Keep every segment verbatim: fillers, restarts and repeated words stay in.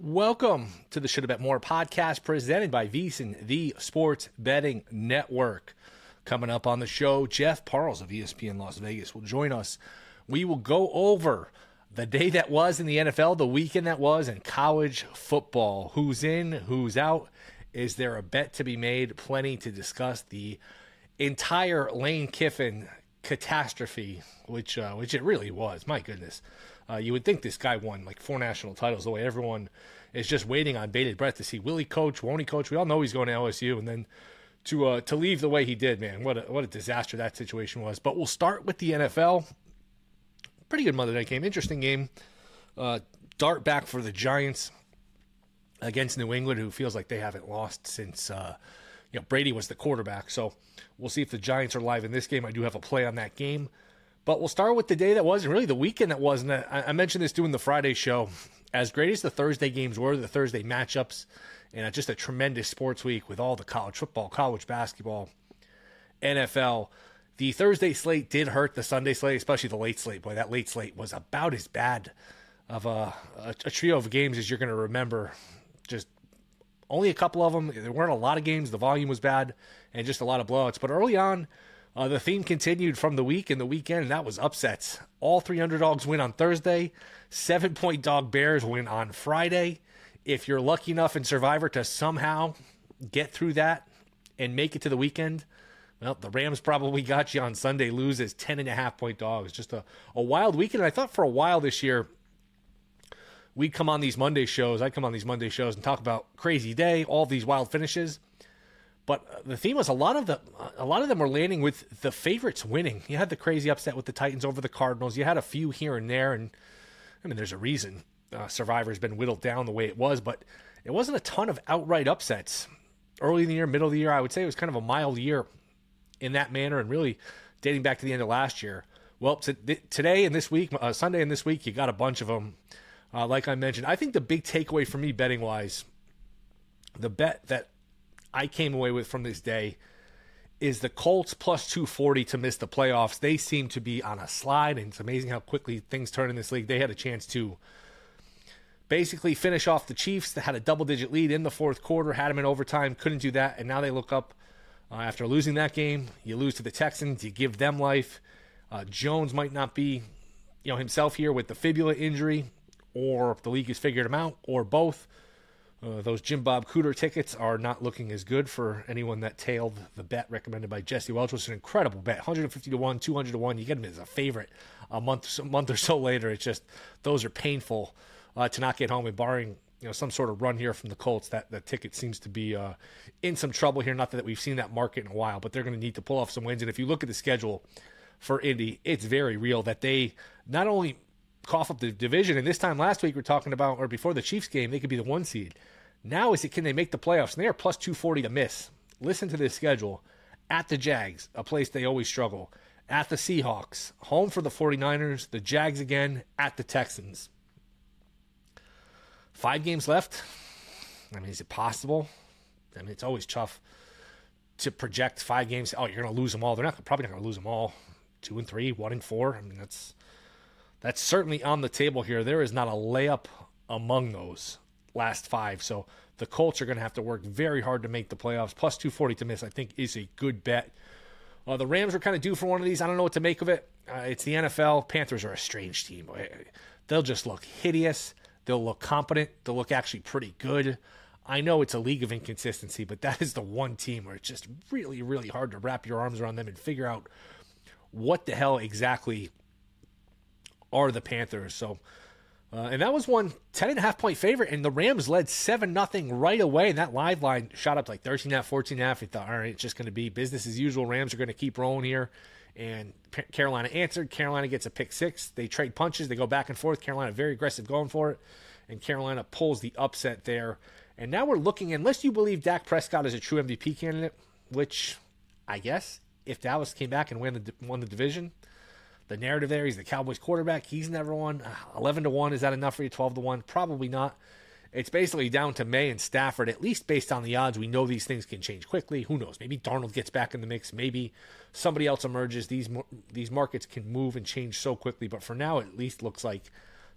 Welcome to the Should Have Bet More podcast presented by VSiN, the Sports Betting Network. Coming up on the show, Jeff Parles of E S P N Las Vegas will join us. We will go over the day that was in the N F L, the weekend that was in college football. Who's in, who's out? Is there a bet to be made? Plenty to discuss. The entire Lane Kiffin catastrophe, which uh, which it really was. My goodness. Uh, you would think this guy won like four national titles, the way everyone is just waiting on bated breath to see, will he coach, won't he coach? We all know he's going to L S U, and then to uh, to leave the way he did, man, what a, what a disaster that situation was. But we'll start with the N F L. Pretty good Monday night game, interesting game. Uh, dart back for the Giants against New England, who feels like they haven't lost since uh, you know Brady was the quarterback. So we'll see if the Giants are live in this game. I do have a play on that game. But we'll start with the day that was, and really the weekend that was. And I, I mentioned this doing the Friday show. As great as the Thursday games were, the Thursday matchups, and just a tremendous sports week with all the college football, college basketball, N F L, the Thursday slate did hurt the Sunday slate, especially the late slate. Boy, that late slate was about as bad of a, a, a trio of games as you're going to remember. Just only a couple of them. There weren't a lot of games. The volume was bad, and just a lot of blowouts. But early on, Uh, the theme continued from the week and the weekend, and that was upsets. All three underdogs win on Thursday. Seven-point dog Bears win on Friday. If you're lucky enough in Survivor to somehow get through that and make it to the weekend, well, the Rams probably got you on Sunday, lose as ten and a half point dogs. Just a, a wild weekend. I thought for a while this year we'd come on these Monday shows. I'd come on these Monday shows and talk about crazy day, all these wild finishes. But the theme was a lot of the a lot of them were landing with the favorites winning. You had the crazy upset with the Titans over the Cardinals. You had a few here and there, and I mean, there's a reason uh, Survivor's been whittled down the way it was. But it wasn't a ton of outright upsets early in the year, middle of the year. I would say it was kind of a mild year in that manner, and really dating back to the end of last year. Well, t- today and this week, uh, Sunday and this week, you got a bunch of them. Uh, like I mentioned, I think the big takeaway for me betting wise, the bet that I came away with from this day is the Colts plus two forty to miss the playoffs. They seem to be on a slide, and it's amazing how quickly things turn in this league. They had a chance to basically finish off the Chiefs that had a double-digit lead in the fourth quarter, had them in overtime, couldn't do that, and now they look up uh, after losing that game. You lose to the Texans, you give them life. Uh, Jones might not be you know, himself here with the fibula injury, or the league has figured him out, or both. Uh, those Jim Bob Cooter tickets are not looking as good for anyone that tailed the bet recommended by Jesse Welch, which was an incredible bet. one hundred fifty to one, two hundred to one. You get them as a favorite a month, a month or so later. It's just, those are painful uh, to not get home. And barring you know some sort of run here from the Colts, that, that ticket seems to be uh, in some trouble here. Not that we've seen that market in a while, but they're going to need to pull off some wins. And if you look at the schedule for Indy, it's very real that they not only cough up the division, and this time last week we we're talking about, or before the Chiefs game, they could be the one seed. Now is it, can they make the playoffs? And they are plus two forty to miss. Listen to this schedule. At the Jags, a place they always struggle. At the Seahawks, home for the 49ers, the Jags again, at the Texans. Five games left. I mean, is it possible? I mean, it's always tough to project five games. Oh, you're going to lose them all. They're not probably not going to lose them all. Two and three, one and four. I mean, that's that's certainly on the table here. There is not a layup among those last five. So the Colts are going to have to work very hard to make the playoffs. Plus two forty to miss, I think, is a good bet. Uh, the Rams are kind of due for one of these. I don't know what to make of it. Uh, it's the N F L. Panthers are a strange team. They'll just look hideous. They'll look competent. They'll look actually pretty good. I know it's a league of inconsistency, but that is the one team where it's just really, really hard to wrap your arms around them and figure out what the hell exactly are the Panthers. So, uh, and that was one ten and a half point favorite, and the Rams led seven nothing right away, and that live line shot up to like thirteen and a half, fourteen and a half. You thought, all right, it's just going to be business as usual. Rams are going to keep rolling here. And P- Carolina answered. Carolina gets a pick six. They trade punches. They go back and forth. Carolina very aggressive going for it, and Carolina pulls the upset there. And now we're looking, unless you believe Dak Prescott is a true M V P candidate, which I guess if Dallas came back and won the, won the division, the narrative there, he's the Cowboys quarterback. He's never won. eleven to one, is that enough for you? twelve to one? Probably not. It's basically down to May and Stafford, at least based on the odds. We know these things can change quickly. Who knows? Maybe Darnold gets back in the mix. Maybe somebody else emerges. These these markets can move and change so quickly. But for now, it at least looks like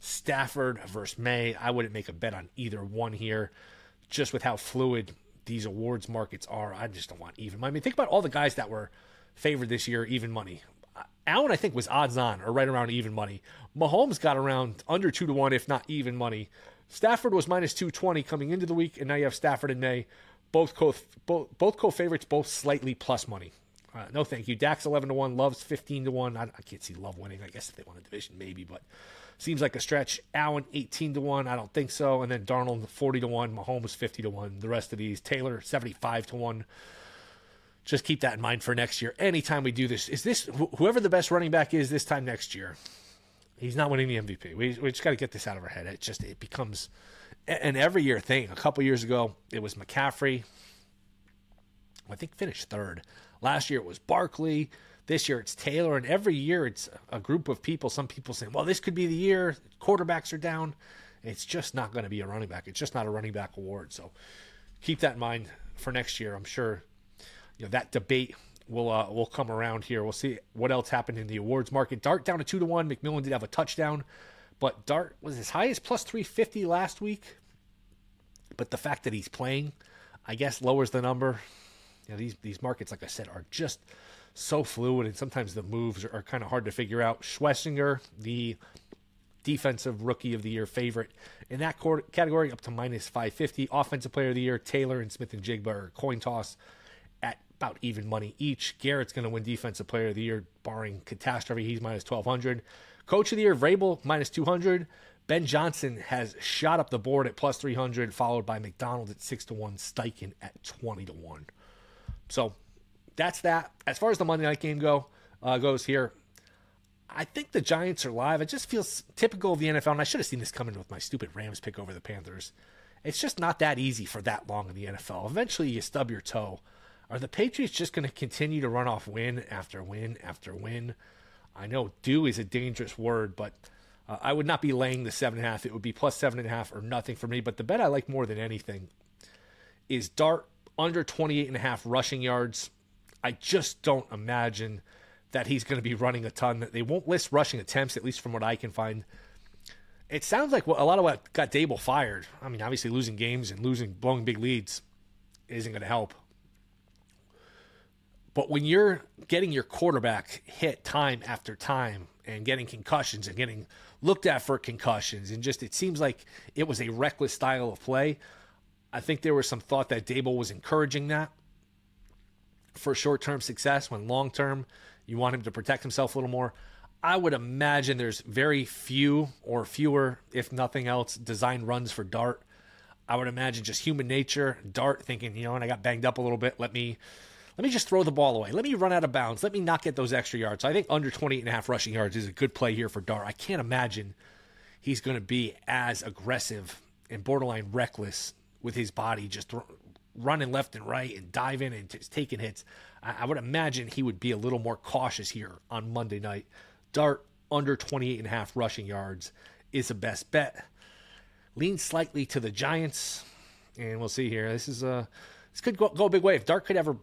Stafford versus May. I wouldn't make a bet on either one here, just with how fluid these awards markets are. I just don't want even money. I mean, think about all the guys that were favored this year, even money. Allen, I think, was odds on or right around even money. Mahomes got around under two to one, if not even money. Stafford was minus two twenty coming into the week, and now you have Stafford and May, both co both, both co-favorites, both slightly plus money. Uh, no, thank you. Dak's eleven to one, Love's fifteen to one. I, I can't see Love winning. I guess if they won a division, maybe, but seems like a stretch. Allen eighteen to one. I don't think so. And then Darnold forty to one. Mahomes fifty to one. The rest of these, Taylor seventy-five to one. Just keep that in mind for next year. Anytime we do this, is this wh- whoever the best running back is this time next year, he's not winning the M V P. We, we just got to get this out of our head. It just it becomes an every year thing. A couple years ago, it was McCaffrey. I think finished third. Last year it was Barkley. This year it's Taylor. And every year it's a group of people. Some people saying, well, this could be the year. Quarterbacks are down. It's just not going to be a running back. It's just not a running back award. So keep that in mind for next year. I'm sure you know that debate will uh, will come around here. We'll see what else happened in the awards market. Dart down to two to one. McMillan did have a touchdown, but Dart was as high as plus three fifty last week. But the fact that he's playing, I guess, lowers the number. You know, these these markets, like I said, are just so fluid, and sometimes the moves are, are kind of hard to figure out. Schlesinger, the defensive rookie of the year favorite in that category, up to minus five fifty. Offensive player of the year, Taylor and Smith and Jigba are coin toss at about even money each. Garrett's going to win defensive player of the year, barring catastrophe. He's minus twelve hundred. Coach of the year, Vrabel, minus two hundred. Ben Johnson has shot up the board at plus three hundred, followed by McDonald at six to one, Steichen at twenty to one. So that's that. As far as the Monday night game go uh, goes here, I think the Giants are live. It just feels typical of the N F L, and I should have seen this coming with my stupid Rams pick over the Panthers. It's just not that easy for that long in the N F L. Eventually, you stub your toe. Are the Patriots just going to continue to run off win after win after win? I know "do" is a dangerous word, but uh, I would not be laying the seven and a half. It would be plus seven and a half or nothing for me. But the bet I like more than anything is Dart under twenty-eight and a half rushing yards. I just don't imagine that he's going to be running a ton. They won't list rushing attempts, at least from what I can find. It sounds like a lot of what got Dable fired. I mean, obviously losing games and losing, blowing big leads isn't going to help. But when you're getting your quarterback hit time after time and getting concussions and getting looked at for concussions, and just it seems like it was a reckless style of play, I think there was some thought that Dable was encouraging that for short-term success, when long-term you want him to protect himself a little more. I would imagine there's very few or fewer, if nothing else, design runs for Dart. I would imagine just human nature, Dart thinking, you know, and I got banged up a little bit, let me let me just throw the ball away. Let me run out of bounds. Let me not get those extra yards. So I think under twenty-eight and a half rushing yards is a good play here for Dart. I can't imagine he's going to be as aggressive and borderline reckless with his body, just th- running left and right and diving and just taking hits. I, I would imagine he would be a little more cautious here on Monday night. Dart under twenty-eight and a half rushing yards is the best bet. Lean slightly to the Giants, and we'll see here. This is a this could go, go a big way. If Dart could ever,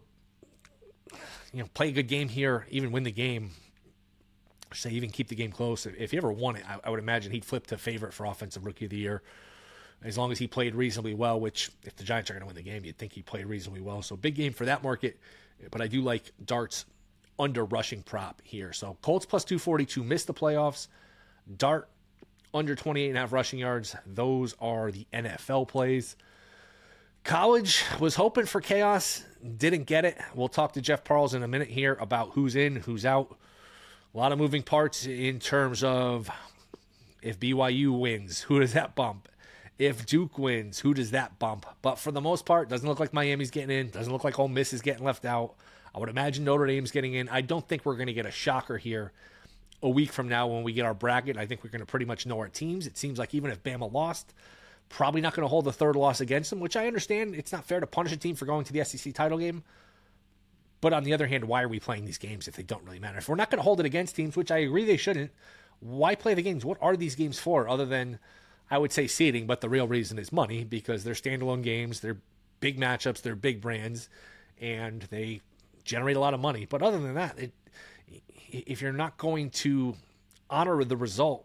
you know, play a good game here, even win the game, say even keep the game close. If he ever won it, I, I would imagine he'd flip to favorite for Offensive Rookie of the Year, as long as he played reasonably well, which if the Giants are going to win the game, you'd think he played reasonably well. So big game for that market, but I do like Dart's under rushing prop here. So Colts plus two forty-two, missed the playoffs. Dart under twenty-eight and a half rushing yards. Those are the N F L plays. College was hoping for chaos, didn't get it. We'll talk to Jeff Parles in a minute here about who's in, who's out. A lot of moving parts in terms of if B Y U wins, who does that bump? If Duke wins, who does that bump? But for the most part, doesn't look like Miami's getting in. Doesn't look like Ole Miss is getting left out. I would imagine Notre Dame's getting in. I don't think we're going to get a shocker here a week from now when we get our bracket. I think we're going to pretty much know our teams. It seems like even if Bama lost, probably not going to hold the third loss against them, which I understand. It's not fair to punish a team for going to the S E C title game. But on the other hand, why are we playing these games if they don't really matter? If we're not going to hold it against teams, which I agree they shouldn't, why play the games? What are these games for other than, I would say, seeding, but the real reason is money, because they're standalone games, they're big matchups, they're big brands, and they generate a lot of money. But other than that, it, if you're not going to honor the result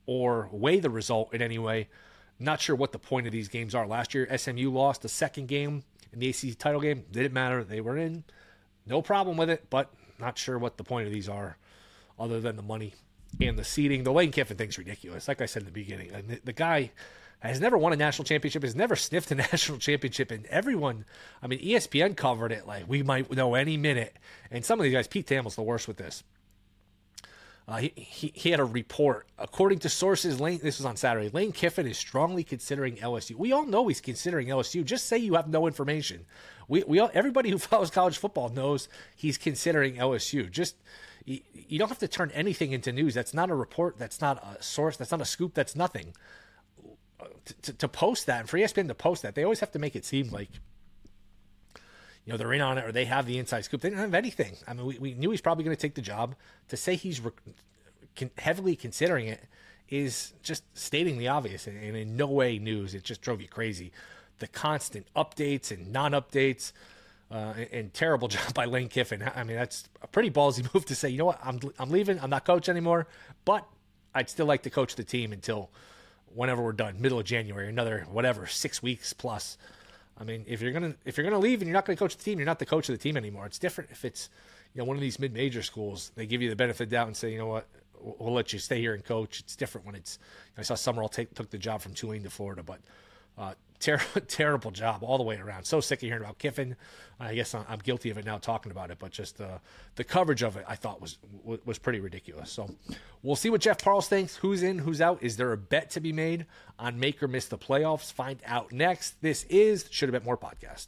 or weigh the result in any way. Not sure what the point of these games are. Last year, S M U lost the second game in the A C C title game. Didn't matter. They were in. No problem with it, but not sure what the point of these are other than the money and the seeding. The Lane Kiffin thing's ridiculous. Like I said in the beginning, the, the guy has never won a national championship, has never sniffed a national championship, and everyone, I mean, E S P N covered it like we might know any minute. And some of these guys, Pete Thamel's the worst with this. Uh, he, he he had a report. According to sources, Lane, this was on Saturday, Lane Kiffin is strongly considering L S U. We all know he's considering L S U. Just say you have no information. We we all, everybody who follows college football knows he's considering L S U. Just you, you don't have to turn anything into news. That's not a report. That's not a source. That's not a scoop. That's nothing. To, to, to post that, and for E S P N to post that, they always have to make it seem like, you know, they're in on it or they have the inside scoop. They don't have anything. I mean, we, we knew he's probably going to take the job. To say he's re- con- heavily considering it is just stating the obvious, and, and in no way news. It just drove you crazy. The constant updates and non-updates, uh, and, and terrible job by Lane Kiffin. I mean, that's a pretty ballsy move to say, you know what, I'm I'm leaving. I'm not coach anymore, but I'd still like to coach the team until whenever we're done, middle of January, another whatever, six weeks plus. I mean, if you're gonna if you're gonna leave and you're not gonna coach the team, you're not the coach of the team anymore. It's different if it's, you know, one of these mid-major schools. They give you the benefit of the doubt and say, you know what, we'll, we'll let you stay here and coach. It's different when it's. I saw Summerall take took the job from Tulane to Florida, but uh, ter- terrible job all the way around. So sick of hearing about Kiffin. I guess I'm guilty of it now talking about it, but just uh, the coverage of it I thought was was pretty ridiculous. So we'll see what Jeff Parles thinks. Who's in, who's out? Is there a bet to be made on make or miss the playoffs? Find out next. This is Should Have Bet More podcast.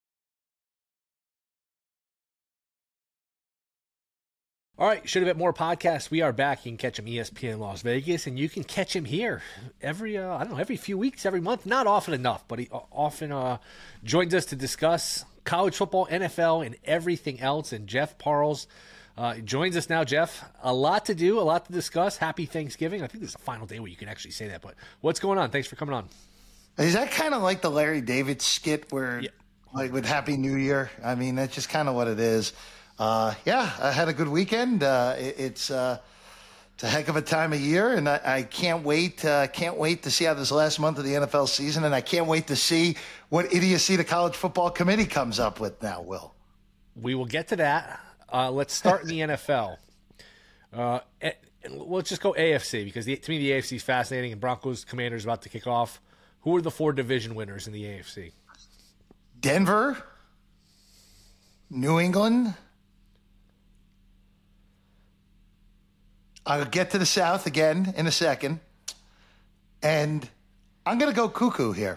All right, Should Have Bet More podcast. We are back. You can catch him E S P N Las Vegas, and you can catch him here every, uh, I don't know, every few weeks, every month. Not often enough, but he often uh, joins us to discuss college football, N F L, and everything else. And Jeff Parles uh, joins us now. Jeff, a lot to do, a lot to discuss. Happy Thanksgiving. I think this is the final day where you can actually say that, but what's going on? Thanks for coming on. Is that kind of like the Larry David skit where, yeah. like with Happy New Year? I mean, that's just kind of what it is. Uh, yeah, I had a good weekend. Uh, it, it's, uh, it's a heck of a time of year, and I, I can't wait. Uh, can't wait to see how this last month of the N F L season, and I can't wait to see what idiocy the College Football Committee comes up with now. Will we will get to that? Uh, let's start in the N F L. Uh, and let's just go A F C because the, to me the A F C is fascinating, and Broncos Commanders about to kick off. Who are the four division winners in the A F C? Denver, New England. I'll get to the South again in a second. And I'm going to go cuckoo here.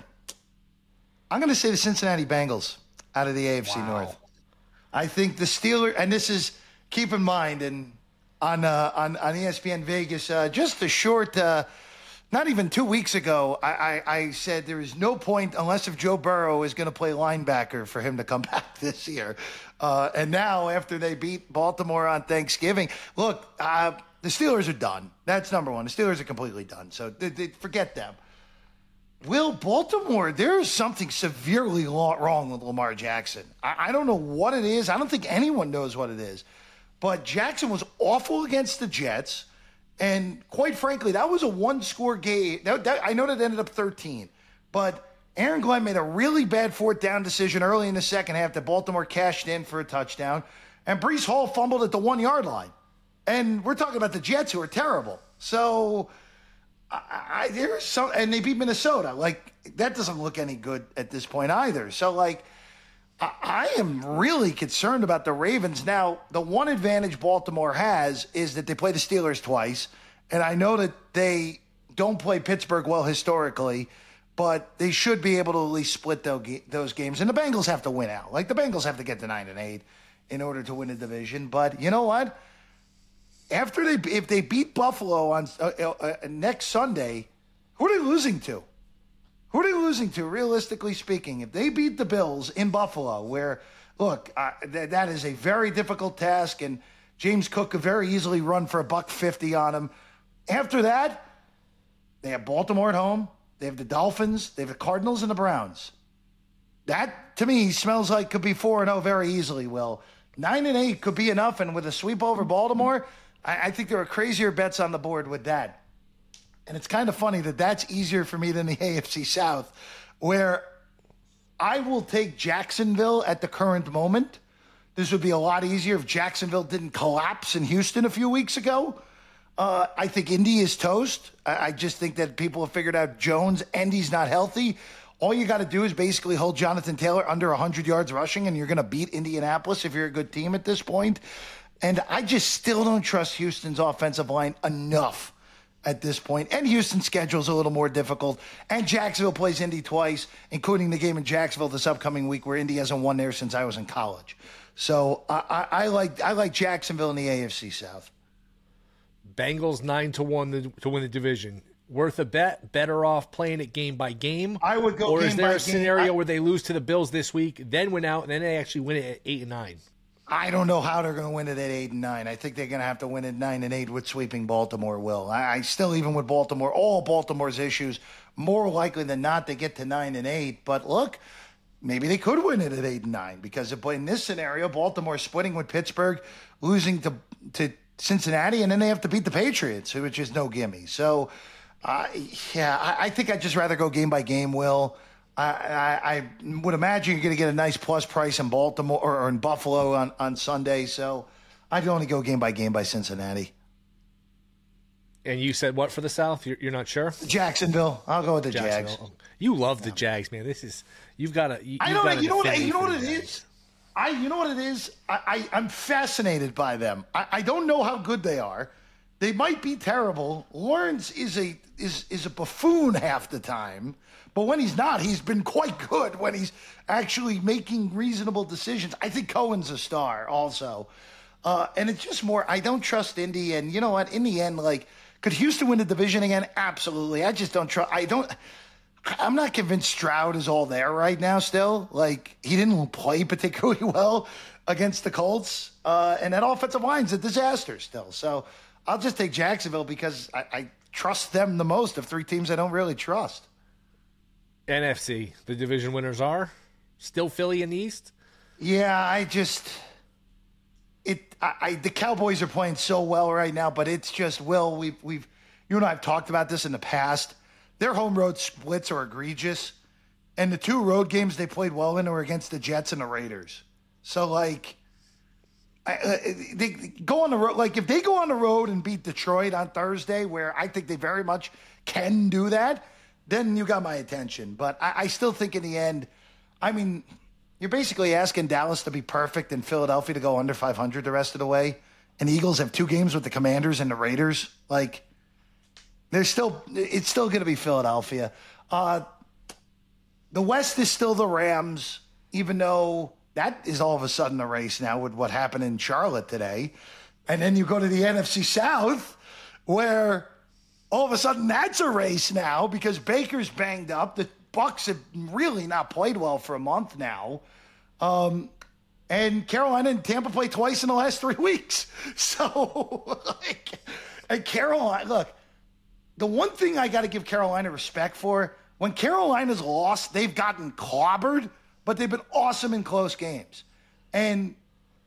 I'm going to say the Cincinnati Bengals out of the A F C wow. North. I think the Steelers, and this is, keep in mind, and on uh, on, on E S P N Vegas, uh, just a short, uh, not even two weeks ago, I, I, I said there is no point unless if Joe Burrow is going to play linebacker for him to come back this year. Uh, and now, after they beat Baltimore on Thanksgiving, look, uh, the Steelers are done. That's number one. The Steelers are completely done. So they, they, forget them. Will Baltimore, there is something severely wrong with Lamar Jackson. I, I don't know what it is. I don't think anyone knows what it is. But Jackson was awful against the Jets. And quite frankly, that was a one-score game. That, that, I know that ended up thirteen. But Aaron Glenn made a really bad fourth down decision early in the second half that Baltimore cashed in for a touchdown. And Breece Hall fumbled at the one-yard line. And we're talking about the Jets, who are terrible. So I, I, there's some, and they beat Minnesota. Like, that doesn't look any good at this point either. So, like, I, I am really concerned about the Ravens. Now, the one advantage Baltimore has is that they play the Steelers twice. And I know that they don't play Pittsburgh well historically, but they should be able to at least split those games. And the Bengals have to win out. Like, the Bengals have to get to nine and eight in order to win the division. But you know what? After they, if they beat Buffalo on uh, uh, next Sunday, who are they losing to? Who are they losing to, realistically speaking? If they beat the Bills in Buffalo, where, look, uh, th- that is a very difficult task, and James Cook could very easily run for a buck fifty on them. After that, they have Baltimore at home. They have the Dolphins. They have the Cardinals and the Browns. That, to me, smells like could be four and oh very easily, Will. nine and eight could be enough, and with a sweep over Baltimore, I think there are crazier bets on the board with that. and it's kind of funny that that's easier for me than the A F C South, where I will take Jacksonville at the current moment. This would be a lot easier if Jacksonville didn't collapse in Houston a few weeks ago. Uh, I think Indy is toast. I, I just think that people have figured out Jones and he's not healthy. All you got to do is basically hold Jonathan Taylor under one hundred yards rushing, and you're going to beat Indianapolis if you're a good team at this point. And I just still don't trust Houston's offensive line enough at this point. And Houston's schedule is a little more difficult. And Jacksonville plays Indy twice, including the game in Jacksonville this upcoming week, where Indy hasn't won there since I was in college. So I, I, I like I like Jacksonville in the A F C South. Bengals nine to one to, to win the division. Worth a bet? Better off playing it game by game? I would go. Or game is there by a scenario game. where they lose to the Bills this week, then win out, and then they actually win it at eight and nine? I don't know how they're going to win it at eight and nine. I think they're going to have to win at nine and eight with sweeping Baltimore. Will I, I still, even with Baltimore, all Baltimore's issues, more likely than not, they get to nine and eight. But look, maybe they could win it at eight and nine, because in this scenario, Baltimore splitting with Pittsburgh, losing to to Cincinnati, and then they have to beat the Patriots, which is no gimme. So, uh, yeah, I, I think I'd just rather go game by game. Will. I, I, I would imagine you're going to get a nice plus price in Baltimore or in Buffalo on, on Sunday. So I'd only go game by game by Cincinnati. And you said what for the South? You're, you're not sure? Jacksonville. I'll go with the Jags. You love the Jags, man. This is you've got to. You, I don't know. You know what? You know what it Jags. is. I. You know what it is. I. I I'm fascinated by them. I, I don't know how good they are. They might be terrible. Lawrence is a is is a buffoon half the time. But when he's not, he's been quite good when he's actually making reasonable decisions. I think Cohen's a star also. Uh, and it's just more, I don't trust Indy. And you know what? In the end, like, could Houston win the division again? Absolutely. I just don't trust. I don't. I'm not convinced Stroud is all there right now still. Like, he didn't play particularly well against the Colts. Uh, and that offensive line's a disaster still. So I'll just take Jacksonville because I, I trust them the most of three teams I don't really trust. N F C, the division winners are still Philly in the East. Yeah, I just it. I, I the Cowboys are playing so well right now, but it's just Will. We've we've you and I have talked about this in the past. Their home road splits are egregious, and the two road games they played well in were against the Jets and the Raiders. So like, I, uh, they go on the road. Like if they go on the road and beat Detroit on Thursday, where I think they very much can do that, then you got my attention. But I, I still think in the end, I mean, you're basically asking Dallas to be perfect and Philadelphia to go under five hundred the rest of the way. And the Eagles have two games with the Commanders and the Raiders. Like, there's still, it's still going to be Philadelphia. Uh, the West is still the Rams, even though that is all of a sudden a race now with what happened in Charlotte today. And then you go to the N F C South, where all of a sudden, that's a race now because Baker's banged up. The Bucs have really not played well for a month now. Um, and Carolina and Tampa play twice in the last three weeks. So, like, and Carolina, look, the one thing I got to give Carolina respect for, when Carolina's lost, they've gotten clobbered, but they've been awesome in close games. And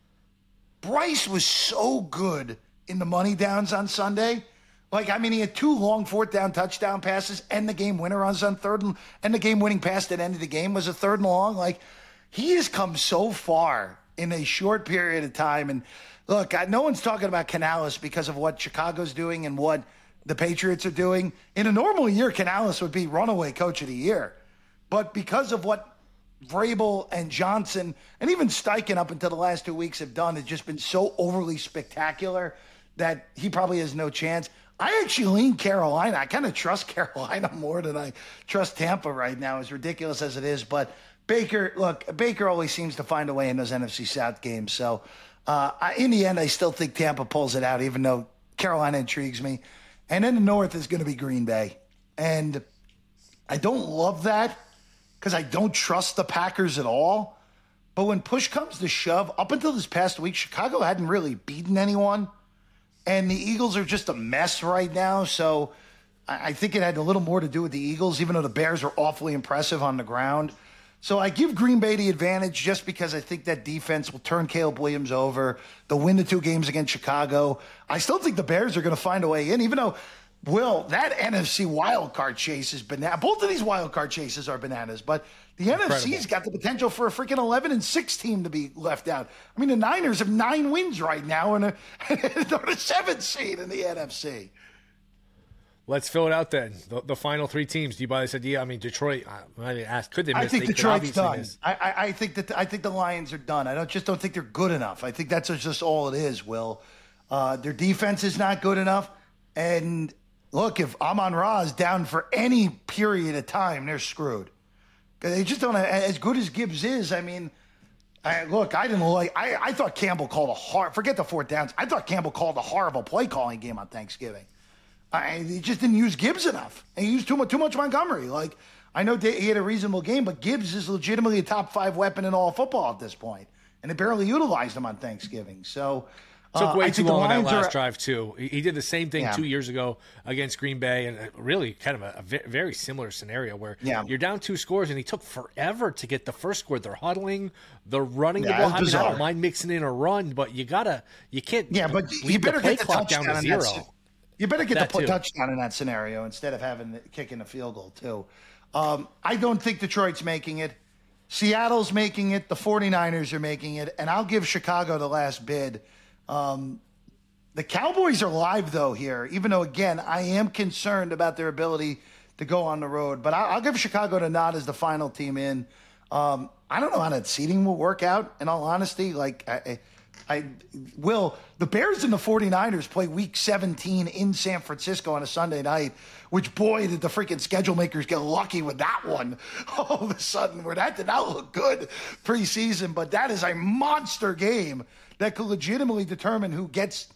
Bryce was so good in the money downs on Sunday. Like, I mean, he had two long fourth down touchdown passes and the game winner on some third and, and the game winning pass at the end of the game was a third and long. Like, he has come so far in a short period of time. And look, I, no one's talking about Canales because of what Chicago's doing and what the Patriots are doing. In a normal year, Canales would be runaway coach of the year. But because of what Vrabel and Johnson and even Steichen up until the last two weeks have done, it's just been so overly spectacular that he probably has no chance. I actually lean Carolina. I kind of trust Carolina more than I trust Tampa right now, as ridiculous as it is. But Baker, look, Baker always seems to find a way in those N F C South games. So uh, I, in the end, I still think Tampa pulls it out, even though Carolina intrigues me. And in the North is going to be Green Bay. And I don't love that because I don't trust the Packers at all. But when push comes to shove, up until this past week, Chicago hadn't really beaten anyone. And the Eagles are just a mess right now. So I think it had a little more to do with the Eagles, even though the Bears are awfully impressive on the ground. So I give Green Bay the advantage just because I think that defense will turn Caleb Williams over. They'll win the two games against Chicago. I still think the Bears are going to find a way in, even though Will, that N F C wild card chase is banana. Both of these wild card chases are bananas, but the Incredible. N F C's got the potential for a freaking eleven and six team to be left out. I mean, the Niners have nine wins right now and they're the seventh seed in the N F C. Let's fill it out then. The, the final three teams. Do you buy this idea? I mean, Detroit. I didn't ask. Could they miss? I think they Detroit's done. I, I, I think that I think the Lions are done. I don't just don't think they're good enough. I think that's just all it is. Will, uh, their defense is not good enough. And look, if Amon-Ra is down for any period of time, they're screwed. They just don't have, as good as Gibbs is. I mean, I, look, I didn't like. I, I thought Campbell called a hard. Forget the fourth downs. I thought Campbell called a horrible play calling game on Thanksgiving. I, he just didn't use Gibbs enough. And he used too much, too much Montgomery. Like, I know he had a reasonable game, but Gibbs is legitimately a top five weapon in all football at this point, and they barely utilized him on Thanksgiving. So uh, took way I too long on that last are, drive too. He, he did the same thing yeah. two years ago against Green Bay, and really kind of a, a very similar scenario where yeah. you're down two scores, and he took forever to get the first score. They're huddling, they're running yeah, the ball. I mean, I don't bizarre. mind mixing in a run, but you gotta, you can't. Yeah, but leave you better the play get the clock down to touchdown zero. in that, You better get That the too. touchdown in that scenario instead of having the, kicking a field goal, too. Um, I don't think Detroit's making it. Seattle's making it. The 49ers are making it. And I'll give Chicago the last bid. Um, the Cowboys are live, though, here, even though, again, I am concerned about their ability to go on the road. But I'll, I'll give Chicago the nod as the final team in. Um, I don't know how that seeding will work out, in all honesty. Like, I, I I will. The Bears and the 49ers play week seventeen in San Francisco on a Sunday night, which, boy, did the freaking schedule makers get lucky with that one all of a sudden, where that did not look good preseason. But that is a monster game that could legitimately determine who gets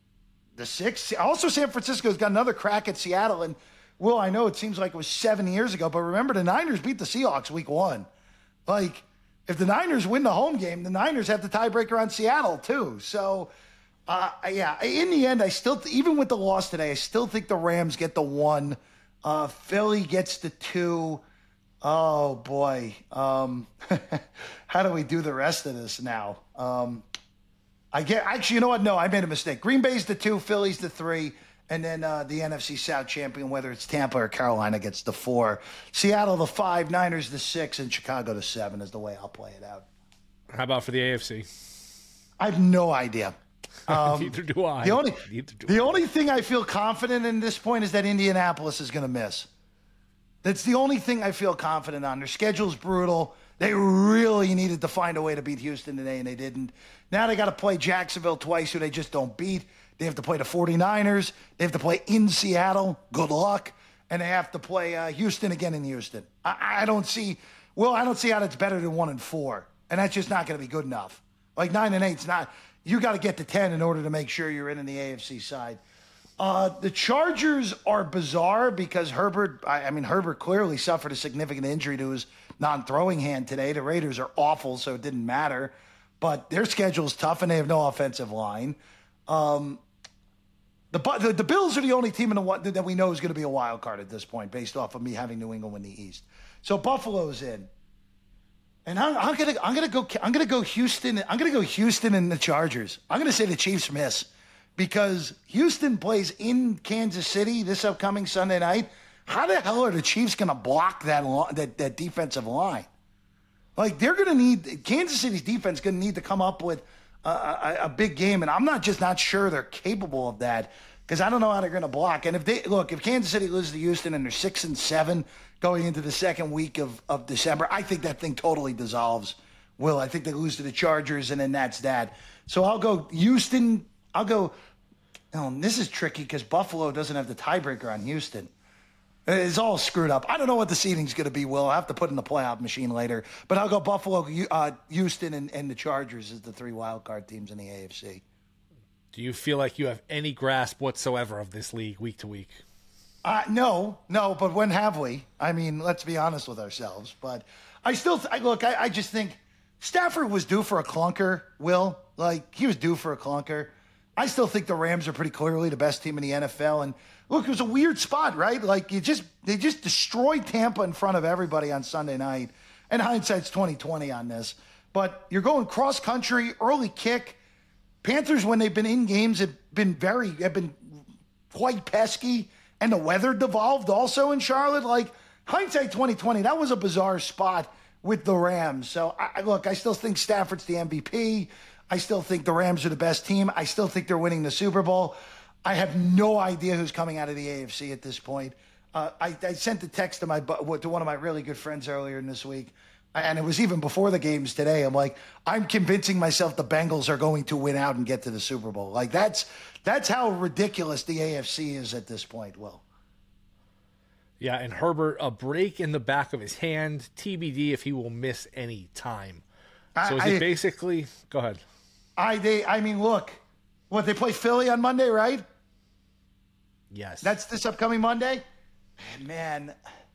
the sixth. Also, San Francisco's got another crack at Seattle. And, Will, I know it seems like it was seven years ago, but remember, the Niners beat the Seahawks week one. Like, if the Niners win the home game, the Niners have the tiebreaker on Seattle too. So, uh, yeah, in the end, I still, even with the loss today, I still think the Rams get the one. Uh, Philly gets the two. Oh, boy. Um, how do we do the rest of this now? Um, I get, actually, you know what? No, I made a mistake. Green Bay's the two, Philly's the three. And then uh, the N F C South champion, whether it's Tampa or Carolina, gets the four. Seattle the five, Niners the six, and Chicago the seven is the way I'll play it out. How about for the A F C? I have no idea. Um, Neither do I. The only, Neither do the I. only thing I feel confident in this point is that Indianapolis is going to miss. That's the only thing I feel confident on. Their schedule's brutal. They really needed to find a way to beat Houston today, and they didn't. Now they got to play Jacksonville twice, who they just don't beat. They have to play the 49ers. They have to play in Seattle. Good luck. And they have to play uh, Houston again in Houston. I, I don't see, well, I don't see how that's better than one and four. And that's just not going to be good enough. Like nine and eight's not, you got to get to ten in order to make sure you're in in the A F C side. Uh, the Chargers are bizarre because Herbert, I, I mean, Herbert clearly suffered a significant injury to his non-throwing hand today. The Raiders are awful, so it didn't matter. But their schedule's tough, and they have no offensive line. Um, the, the the Bills are the only team in the that we know is going to be a wild card at this point, based off of me having New England win the East. So Buffalo's in, and I'm, I'm gonna I'm gonna go I'm gonna go Houston. I'm gonna go Houston and the Chargers. I'm gonna say the Chiefs miss because Houston plays in Kansas City this upcoming Sunday night. How the hell are the Chiefs gonna block that that that defensive line? Like they're gonna need Kansas City's defense gonna need to come up with A, a, a big game, and I'm not just not sure they're capable of that because I don't know how they're going to block. And if they look, if Kansas City loses to Houston and they're six and seven going into the second week of, of December, I think that thing totally dissolves. Will I think they lose to the Chargers, and then that's that. So I'll go Houston. I'll go. Oh, this is tricky because Buffalo doesn't have the tiebreaker on Houston. It's all screwed up. I don't know what the seeding's going to be, Will. I'll have to put in the playoff machine later. But I'll go Buffalo, uh, Houston, and, and the Chargers as the three wildcard teams in the A F C. Do you feel like you have any grasp whatsoever of this league week to week? Uh, no, no, but when have we? I mean, let's be honest with ourselves. But I still, I, look, I, I just think Stafford was due for a clunker, Will. Like, he was due for a clunker. I still think the Rams are pretty clearly the best team in the N F L. And look, it was a weird spot, right? Like you just they just destroyed Tampa in front of everybody on Sunday night. And hindsight's twenty twenty on this. But you're going cross country, early kick. Panthers, when they've been in games, have been very have been quite pesky. and the weather devolved also in Charlotte. Like, hindsight twenty twenty, that was a bizarre spot with the Rams. So, I, look, I still think Stafford's the M V P. I still think the Rams are the best team. I still think they're winning the Super Bowl. I have no idea who's coming out of the A F C at this point. Uh, I, I sent a text to my to one of my really good friends earlier in this week, and it was even before the games today. I'm like, I'm convincing myself the Bengals are going to win out and get to the Super Bowl. Like, that's that's how ridiculous the A F C is at this point, Will. Yeah, and Herbert, a break in the back of his hand, T B D if he will miss any time. So is I, it basically – go ahead. I they I mean, look, what, they play Philly on Monday, right? Yes. That's this upcoming Monday? Man,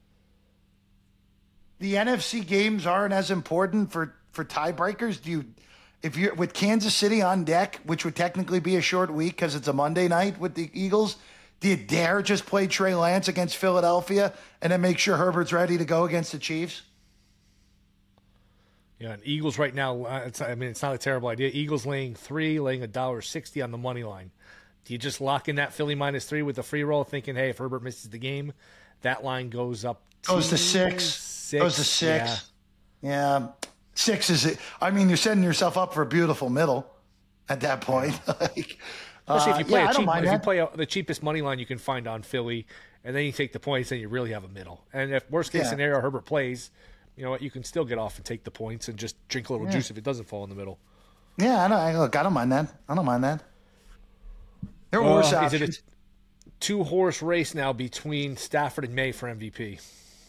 the N F C games aren't as important for, for tiebreakers. Do you, if you're with Kansas City on deck, which would technically be a short week because it's a Monday night with the Eagles, do you dare just play Trey Lance against Philadelphia and then make sure Herbert's ready to go against the Chiefs? Yeah, and Eagles right now, uh, it's, I mean, it's not a terrible idea. Eagles laying three, laying one dollar sixty on the money line. Do you just lock in that Philly minus three with the free roll, thinking, hey, if Herbert misses the game, that line goes up to goes to six. six. Goes to six. Yeah. yeah. Six is it. I mean, you're setting yourself up for a beautiful middle at that point. like, Especially if you play, uh, a yeah, cheap, if that. you play a, the cheapest money line you can find on Philly, and then you take the points, then you really have a middle. And if worst case yeah. scenario, Herbert plays, you know what, you can still get off and take the points and just drink a little yeah. juice if it doesn't fall in the middle. Yeah, I know. I, look, I don't mind that. I don't mind that. There were worse uh, options. Is it a two-horse race now between Stafford and May for M V P?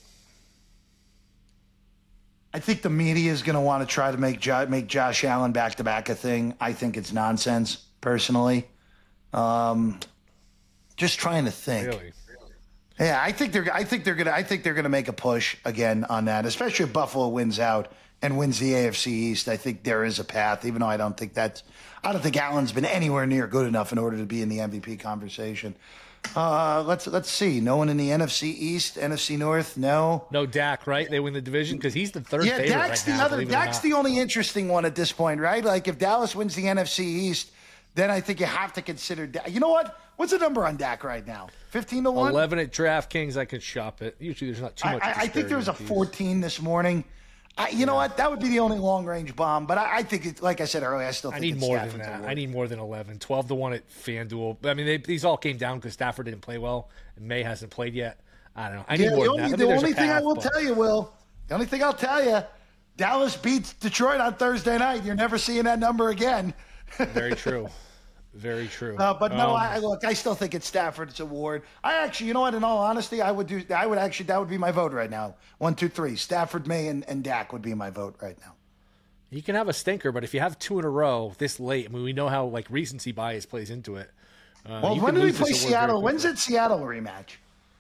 I think the media is going to want to try to make jo- make Josh Allen back-to-back a thing. I think it's nonsense, personally. Um, just trying to think. Really? Yeah, I think they're. I think they're gonna. I think they're gonna make a push again on that, especially if Buffalo wins out and wins the A F C East. I think there is a path, even though I don't think that's. I don't think Allen's been anywhere near good enough in order to be in the M V P conversation. Uh, let's let's see. No one in the N F C East, N F C North. No. No Dak, right? They win the division because he's the third Yeah, favorite Dak's right the now, other. believe it or Dak's not. the only interesting one at this point, right? Like if Dallas wins the N F C East, then I think you have to consider. Dak. You know what? What's the number on Dak right now? Fifteen to one. Eleven at DraftKings. I could shop it. Usually, there's not too much. I, I think there was a fourteen this morning. I, you yeah. know what? That would be the only long range bomb. But I, I think, it, like I said earlier, I still think I need it's more Stafford than that. to win. I need more than eleven. twelve to one at FanDuel. I mean, they, these all came down because Stafford didn't play well and May hasn't played yet. I don't know. I need yeah, more the than only, that. I the mean, only a thing path, I will but... tell you, Will, the only thing I'll tell you, Dallas beats Detroit on Thursday night. You're never seeing that number again. Very true. Very true. Uh, but no, um, I look. I still think it's Stafford's award. I actually, you know what? In all honesty, I would do. I would actually. That would be my vote right now. One, two, three. Stafford, May, and, and Dak would be my vote right now. You can have a stinker, but if you have two in a row this late, I mean, we know how like recency bias plays into it. Uh, well, when do we play Seattle? When's that Seattle rematch?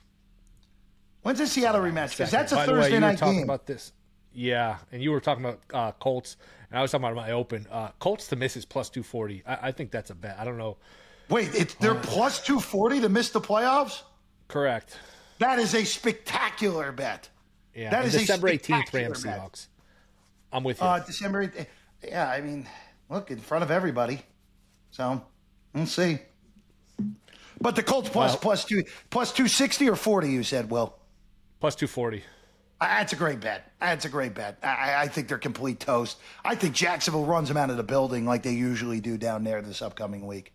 When's the Seattle rematch? Because that's a By Thursday the way, you night were talking game. About this. Yeah, and you were talking about uh, Colts, and I was talking about my open. Uh, Colts to miss is plus two forty. I, I think that's a bet. I don't know. Wait, it's they're uh, plus two forty to miss the playoffs? Correct. That is a spectacular bet. Yeah, that is December a eighteenth, Rams bet. Seahawks. I'm with you. Uh, December eighteenth. Yeah, I mean, look, in front of everybody. So, we'll see. But the Colts plus, well, plus two plus two sixty or forty, you said, Will? Plus two forty. That's a great bet. That's a great bet. I, I think they're complete toast. I think Jacksonville runs them out of the building like they usually do down there this upcoming week.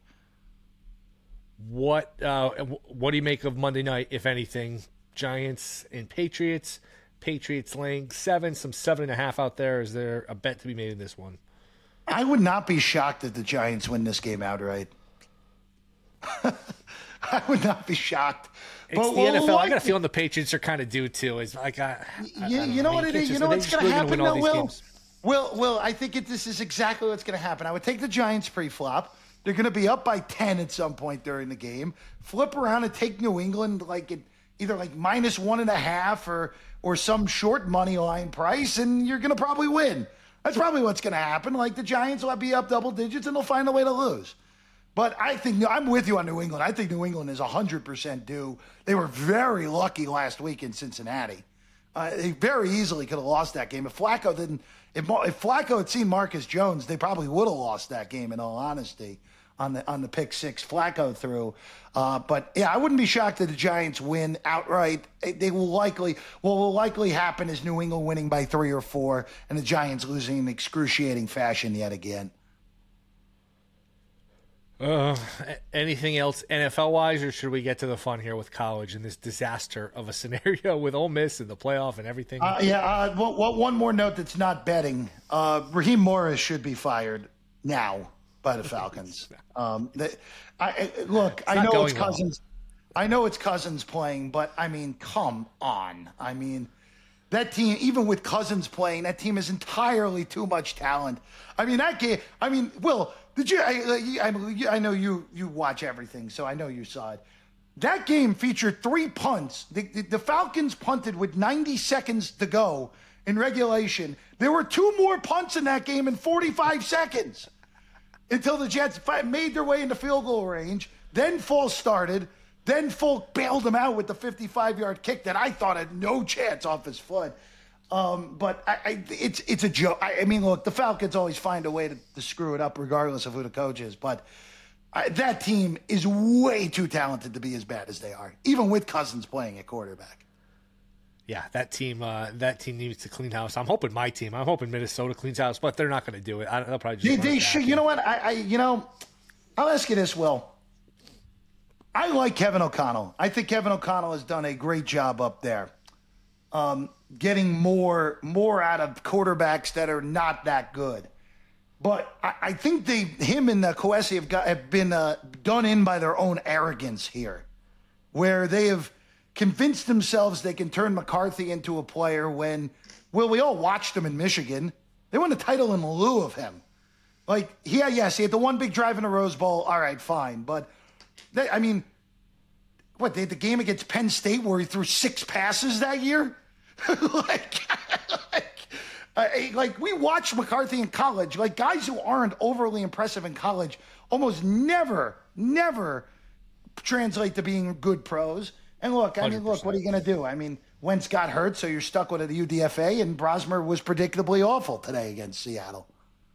What uh, what do you make of Monday night, if anything? Giants and Patriots. Patriots laying seven, some seven and a half out there. Is there a bet to be made in this one? I would not be shocked if the Giants win this game outright. I would not be shocked. It's but the we'll N F L. like I got a feeling the Patriots are kind of due too. It's like I, I, you, I you know what it is. You know what's going to happen, though, Will? Will, Will, I think it, this is exactly what's going to happen. I would take the Giants pre-flop. They're going to be up by ten at some point during the game. Flip around and take New England like it, either like minus one and a half or or some short money line price, and you're going to probably win. That's probably what's going to happen. Like the Giants will be up double digits, and they'll find a way to lose. But I think I'm with you on New England. I think New England is one hundred percent due. They were very lucky last week in Cincinnati. Uh, they very easily could have lost that game. If Flacco didn't, if, if Flacco had seen Marcus Jones, they probably would have lost that game, in all honesty. on the on the pick six Flacco threw. Uh, but yeah, I wouldn't be shocked if the Giants win outright. They will likely what will likely happen is New England winning by three or four, and the Giants losing in excruciating fashion yet again. Uh, anything else N F L wise, or should we get to the fun here with college and this disaster of a scenario with Ole Miss and the playoff and everything? Uh, yeah. Uh, well, well, one more note that's not betting: uh, Raheem Morris should be fired now by the Falcons. Um, the, I, I, look, it's I know it's well. Cousins. I know it's Cousins playing, but I mean, come on. I mean, that team, even with Cousins playing, that team is entirely too much talent. I mean, that game. I mean, Will. Did you? I, I, I know you. You watch everything, so I know you saw it. That game featured three punts. The, the, the Falcons punted with ninety seconds to go in regulation. There were two more punts in that game in forty-five seconds until the Jets made their way into field goal range. Then Falk started. Then Falk bailed them out with the fifty-five-yard kick that I thought had no chance off his foot. Um, but I, I, it's it's a joke. I, I mean, look, the Falcons always find a way to, to screw it up, regardless of who the coach is. But I, that team is way too talented to be as bad as they are, even with Cousins playing at quarterback. Yeah, that team. Uh, that team needs to clean house. I'm hoping my team. I'm hoping Minnesota cleans house, but they're not going to do it. I, they'll probably just. They, they should. You know what? I, I. You know, I'll ask you this, Will. I like Kevin O'Connell. I think Kevin O'Connell has done a great job up there. Um, getting more more out of quarterbacks that are not that good. But I, I think they, him and uh, Kwesi have, got, have been uh, done in by their own arrogance here, where they have convinced themselves they can turn McCarthy into a player when, well, we all watched him in Michigan. They won the title in lieu of him. Like, yeah, yes, he had the one big drive in the Rose Bowl. All right, fine. But, they, I mean, what, they had the game against Penn State where he threw six passes that year? like, like, uh, like we watched McCarthy in college. Like guys who aren't overly impressive in college almost never, never translate to being good pros. And look, I mean, one hundred percent. Look, what are you going to do? I mean, Wentz got hurt, so you're stuck with a U D F A, and Brosmer was predictably awful today against Seattle.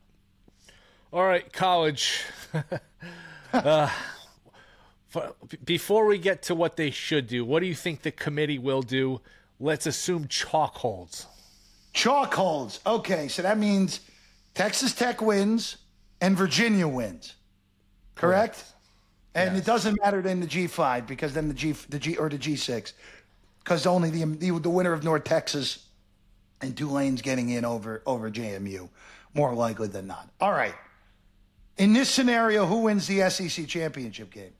All right, college. uh, for, before we get to what they should do, what do you think the committee will do? Let's assume chalk holds. Chalk holds. Okay, so that means Texas Tech wins and Virginia wins. Correct? Correct. And yes. It doesn't matter in the G five because then the G the G or the G six because only the, the the winner of North Texas and Tulane's getting in over over J M U more likely than not. All right. In this scenario, who wins the S E C championship game?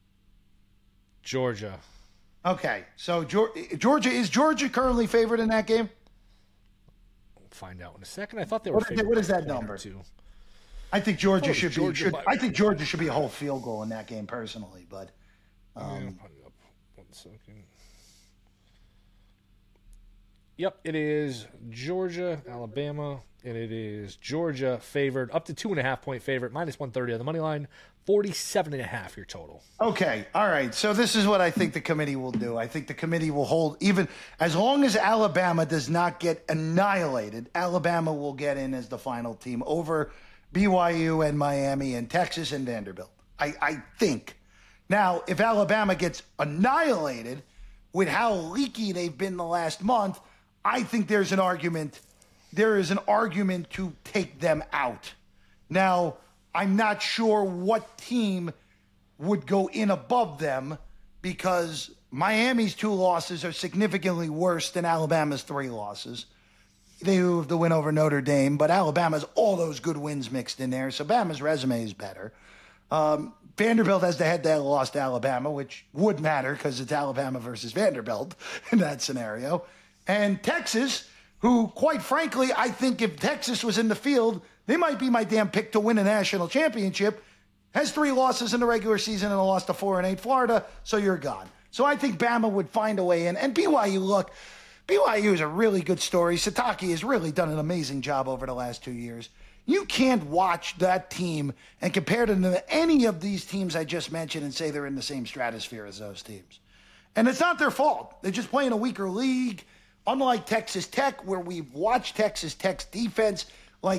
Georgia. Okay, so Georgia is Georgia currently favored in that game? We'll find out in a second. I thought they were. What, favored what is that number? Too. I think Georgia I should Georgia be. Should, I think Georgia should be a whole field goal in that game personally, but. Um, yeah, I'll put it up. One second. Yep, it is Georgia, Alabama, and it is Georgia favored up to two and a half point favorite, minus one thirty on the money line, forty-seven and a half your total. Okay, all right. So this is what I think the committee will do. I think the committee will hold even as long as Alabama does not get annihilated. Alabama will get in as the final team over B Y U and Miami and Texas and Vanderbilt. I, I think. Now, if Alabama gets annihilated with how leaky they've been the last month, I think there's an argument. There is an argument to take them out. Now, I'm not sure what team would go in above them because Miami's two losses are significantly worse than Alabama's three losses. They have the win over Notre Dame, but Alabama's all those good wins mixed in there, so Bama's resume is better. Um, Vanderbilt has the head-to-head loss to Alabama, which would matter because it's Alabama versus Vanderbilt in that scenario. And Texas, who, quite frankly, I think if Texas was in the field, they might be my damn pick to win a national championship, has three losses in the regular season and a loss to four and eight Florida, so you're gone. So I think Bama would find a way in. And B Y U, look, B Y U is a really good story. Satake has really done an amazing job over the last two years. You can't watch that team and compare them to any of these teams I just mentioned and say they're in the same stratosphere as those teams. And it's not their fault. They're just playing a weaker league. Unlike Texas Tech, where we've watched Texas Tech's defense, like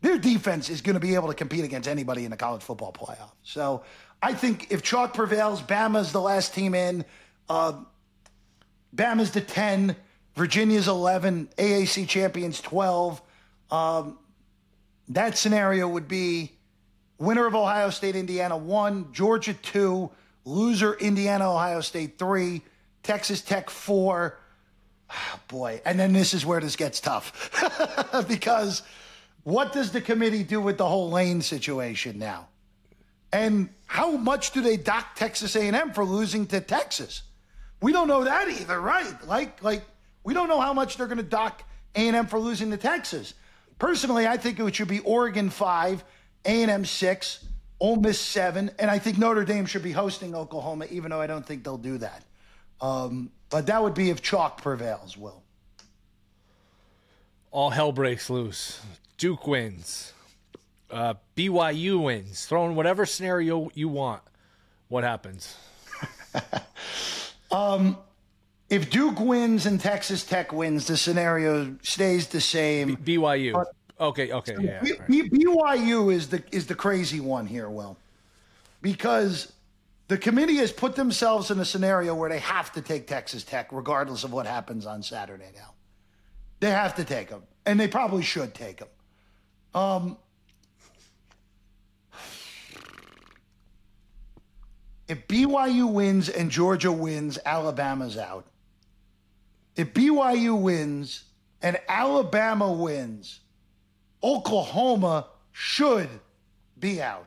their defense is going to be able to compete against anybody in the college football playoff. So I think if chalk prevails, Bama's the last team in. Uh, Bama's the ten. Virginia's eleven. A A C champions twelve. Um, that scenario would be winner of Ohio State, Indiana one, Georgia two, loser Indiana, Ohio State three, Texas Tech four. Oh, boy, and then this is where this gets tough because what does the committee do with the whole lane situation now? And how much do they dock Texas A and M for losing to Texas? We don't know that either, right? Like, like we don't know how much they're going to dock A and M for losing to Texas. Personally, I think it should be Oregon five, A and M six, Ole Miss seven, and I think Notre Dame should be hosting Oklahoma, even though I don't think they'll do that. Um, but that would be if chalk prevails, Will. All hell breaks loose. Duke wins. Uh, B Y U wins. Throw in whatever scenario you want. What happens? um, if Duke wins and Texas Tech wins, the scenario stays the same. B- BYU. But, okay, okay. Yeah, B- right. B- BYU is the is the crazy one here, Will. Because the committee has put themselves in a scenario where they have to take Texas Tech regardless of what happens on Saturday now. They have to take them, and they probably should take them. Um, if B Y U wins and Georgia wins, Alabama's out. If B Y U wins and Alabama wins, Oklahoma should be out.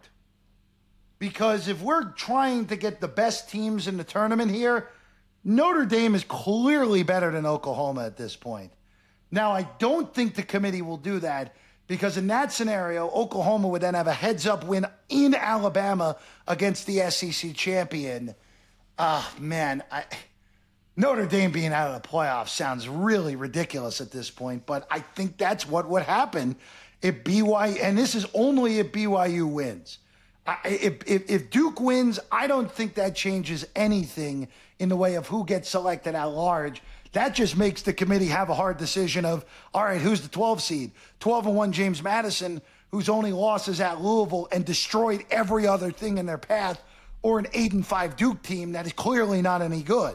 Because if we're trying to get the best teams in the tournament here, Notre Dame is clearly better than Oklahoma at this point. Now, I don't think the committee will do that because in that scenario, Oklahoma would then have a heads-up win in Alabama against the S E C champion. Ah, oh, man, I, Notre Dame being out of the playoffs sounds really ridiculous at this point, but I think that's what would happen if B Y U, and this is only if B Y U wins. I, if, if, if Duke wins, I don't think that changes anything in the way of who gets selected at large. That just makes the committee have a hard decision of, all right, who's the twelve seed? twelve and one James Madison, whose only loss is at Louisville and destroyed every other thing in their path, or an eight and five Duke team that is clearly not any good.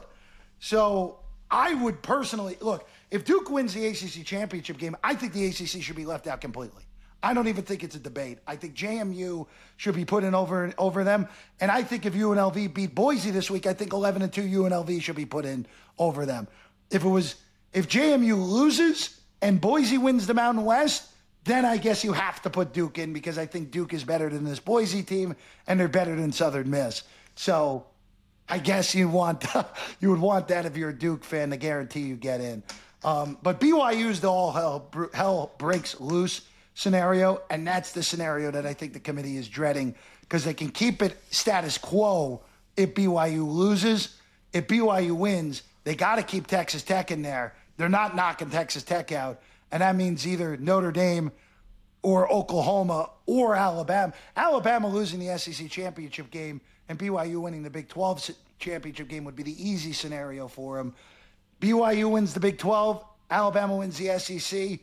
So I would personally, look, if Duke wins the A C C championship game, I think the A C C should be left out completely. I don't even think it's a debate. I think J M U should be put in over over them. And I think if U N L V beat Boise this week, I think eleven and two U N L V should be put in over them. If it was, if J M U loses and Boise wins the Mountain West, then I guess you have to put Duke in because I think Duke is better than this Boise team and they're better than Southern Miss. So I guess you want you would want that if you're a Duke fan to guarantee you get in. Um, but B Y U's the all hell hell breaks loose scenario, and that's the scenario that I think the committee is dreading because they can keep it status quo if B Y U loses. If B Y U wins, they got to keep Texas Tech in there. They're not knocking Texas Tech out, and that means either Notre Dame or Oklahoma or Alabama. Alabama losing the S E C championship game and B Y U winning the Big twelve championship game would be the easy scenario for them. B Y U wins the Big twelve, Alabama wins the S E C.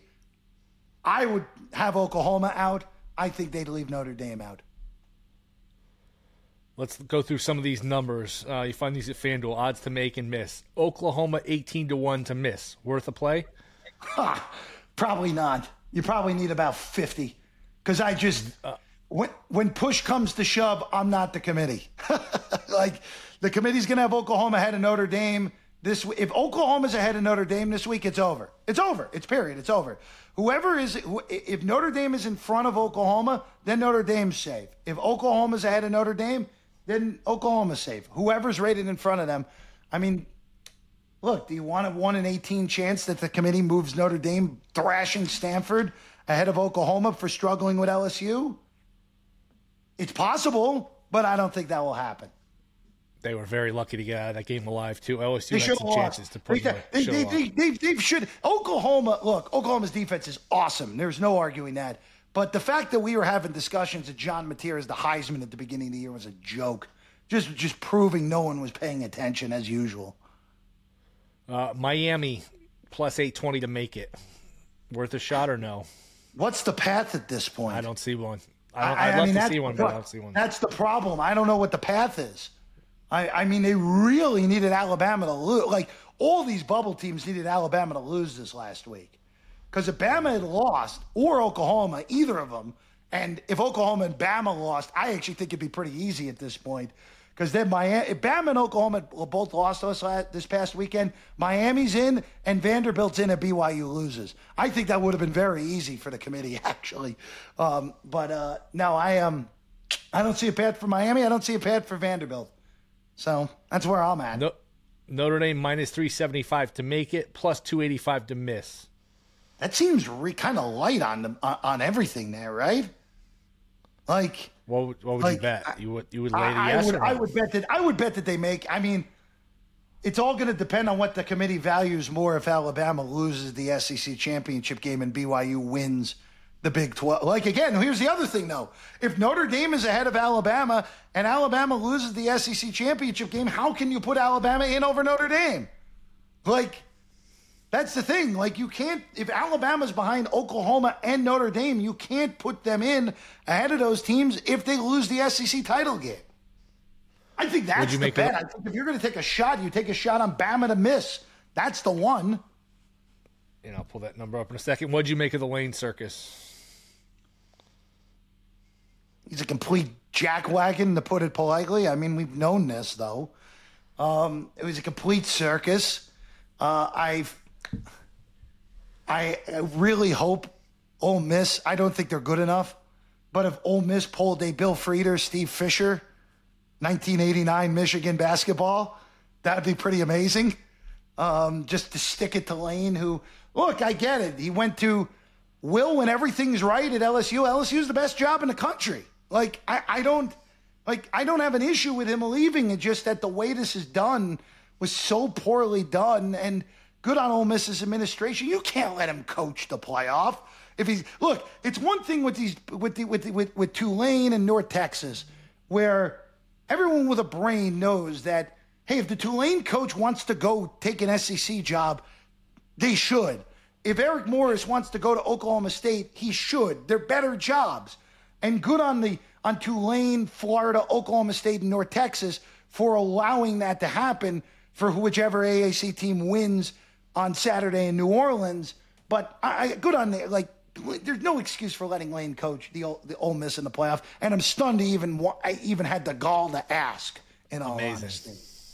I would have Oklahoma out. I think they'd leave Notre Dame out. Let's go through some of these numbers. Uh, you find these at FanDuel, odds to make and miss. Oklahoma eighteen to one to miss. Worth a play? Ha, probably not. You probably need about fifty. Because I just, uh, when, when push comes to shove, I'm not the committee. Like, the committee's going to have Oklahoma ahead of Notre Dame. This, if Oklahoma's ahead of Notre Dame this week, it's over. It's over. It's period. It's over. Whoever is, if Notre Dame is in front of Oklahoma, then Notre Dame's safe. If Oklahoma's ahead of Notre Dame, then Oklahoma's safe. Whoever's rated in front of them. I mean, look, do you want a one in eighteen chance that the committee moves Notre Dame thrashing Stanford ahead of Oklahoma for struggling with L S U? It's possible, but I don't think that will happen. They were very lucky to get out of that game alive, too. L S U they had some chances to put they, they, they, they, they, they should. Oklahoma, look, Oklahoma's defense is awesome. There's no arguing that. But the fact that we were having discussions that John Mateer is the Heisman at the beginning of the year was a joke. Just, just proving no one was paying attention as usual. Uh, Miami, plus eight twenty to make it. Worth a shot or no? what's the path at this point? I don't see one. I don't, I, I'd I love mean, to that's see one, the, but I don't see one. That's the problem. I don't know what the path is. I, I mean, they really needed Alabama to lose. Like, all these bubble teams needed Alabama to lose this last week. Because if Bama had lost, or Oklahoma, either of them, and if Oklahoma and Bama lost, I actually think it'd be pretty easy at this point. Because then Miami, if Bama and Oklahoma both lost us this past weekend, Miami's in and Vanderbilt's in, and B Y U loses. I think that would have been very easy for the committee, actually. Um, but uh, no, I am. Um, I don't see a path for Miami. I don't see a path for Vanderbilt. So that's where I'm at. No, Notre Dame minus three seventy-five to make it, plus two eighty-five to miss. That seems re- kind of light on the, uh, on everything there, right? Like, what would, what would like, you bet? I, you would you would lay the I, yes I would or no? I would bet that I would bet that they make. I mean, it's all going to depend on what the committee values more. If Alabama loses the S E C championship game and B Y U wins the Big twelve. Like, again, here's the other thing, though. If Notre Dame is ahead of Alabama and Alabama loses the S E C championship game, how can you put Alabama in over Notre Dame? Like, that's the thing. Like, you can't, if Alabama's behind Oklahoma and Notre Dame, you can't put them in ahead of those teams if they lose the S E C title game. I think that's the bet. I think if you're going to take a shot, you take a shot on Bama to miss. That's the one. And I'll pull that number up in a second. What'd you make of the Lane Circus? He's a complete jackwagon, to put it politely. I mean, we've known this, though. Um, it was a complete circus. Uh, I've, I really hope Ole Miss, I don't think they're good enough, but if Ole Miss pulled a Bill Frieder, Steve Fisher, nineteen eighty-nine Michigan basketball, that'd be pretty amazing. Um, just to stick it to Lane, who, look, I get it. He went to Will when everything's right at L S U. L S U's the best job in the country. Like, I, I don't, like, I don't have an issue with him leaving. It's just that the way this is done was so poorly done, and good on Ole Miss's administration. You can't let him coach the playoff. If he's, look, it's one thing with these, with the, with the, with, with Tulane and North Texas, where everyone with a brain knows that, hey, if the Tulane coach wants to go take an S E C job, they should. If Eric Morris wants to go to Oklahoma State, he should. They're better jobs. And good on the on Tulane, Florida, Oklahoma State, and North Texas for allowing that to happen for whichever A A C team wins on Saturday in New Orleans. But I, I good on the, like, there's no excuse for letting Lane coach the the Ole Miss in the playoff. And I'm stunned to even I even had the gall to ask. In all Amazing. honesty.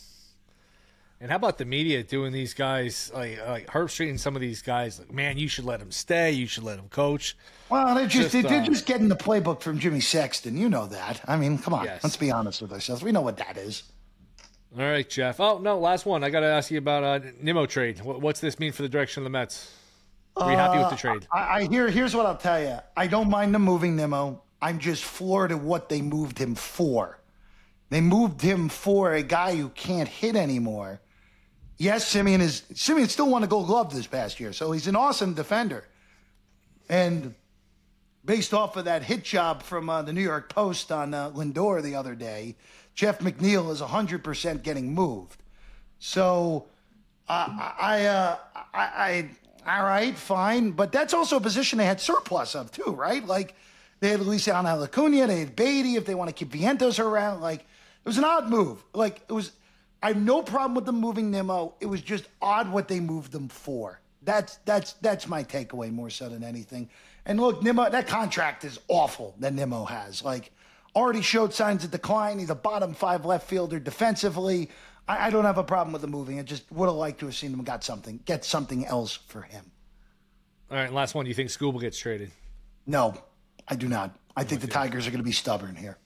And how about the media doing these guys, like, like Herb Street and some of these guys, like, man, you should let him stay. You should let him coach. Well, they're just, just they're uh, just getting the playbook from Jimmy Sexton. You know that. I mean, come on. Yes. Let's be honest with ourselves. We know what that is. All right, Jeff. Oh, no, last one. I got to ask you about uh, Nimmo trade. What, what's this mean for the direction of the Mets? Are you happy with the trade? Uh, I, I hear. Here's what I'll tell you. I don't mind them moving Nimmo. I'm just floored at what they moved him for. They moved him for a guy who can't hit anymore. Yes, Simeon is Simeon still won a Gold Glove this past year, so he's an awesome defender. And based off of that hit job from uh, the New York Post on uh, Lindor the other day, Jeff McNeil is one hundred percent getting moved. So uh, I, uh, I, I, all right, fine, but that's also a position they had surplus of too, right? Like they had Luciano Acuna, they had Beatty. If they want to keep Vientos around, like it was an odd move. Like it was. I have no problem with them moving Nimmo. It was just odd what they moved them for. That's that's that's my takeaway more so than anything. And look, Nimmo, that contract is awful that Nimmo has. Like, already showed signs of decline. He's a bottom five left fielder defensively. I, I don't have a problem with the moving. I just would have liked to have seen him got something, get something else for him. All right, last one. Do you think Scooble gets traded? No, I do not. I think the Tigers are going to be stubborn here.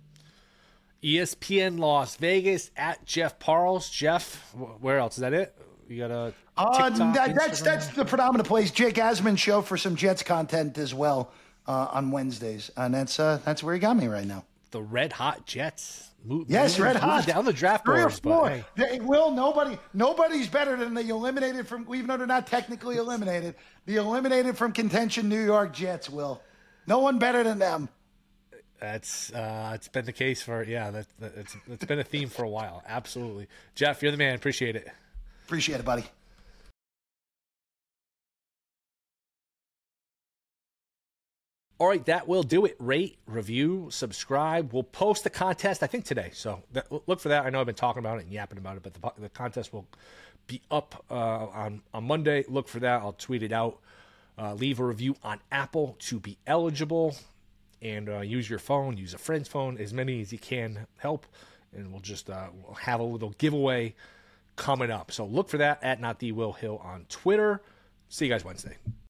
E S P N Las Vegas at Jeff Parles. Jeff, where else? Is that it? You got a uh, TikTok, that, that's Instagram? that's the predominant place. Jake Asman show for some Jets content as well uh, on Wednesdays, and that's uh, that's where he got me right now. The Red Hot Jets. Move, yes, move, Red move Hot down the draft Three boards. or four. But, hey. They will nobody. Nobody's better than the eliminated from. Even though they're not technically eliminated, the eliminated from contention New York Jets will. No one better than them. That's uh, it's been the case for yeah. That, that it's it's been a theme for a while. Absolutely, Jeff, you're the man. Appreciate it. Appreciate it, buddy. All right, that will do it. Rate, review, subscribe. We'll post the contest, I think, today. So that, look for that. I know I've been talking about it and yapping about it, but the, the contest will be up uh, on, on Monday. Look for that. I'll tweet it out. Uh, leave a review on Apple to be eligible. And uh, use your phone. Use a friend's phone. As many as you can help. And we'll just uh, we'll have a little giveaway coming up. So look for that at Not The Will Hill on Twitter. See you guys Wednesday.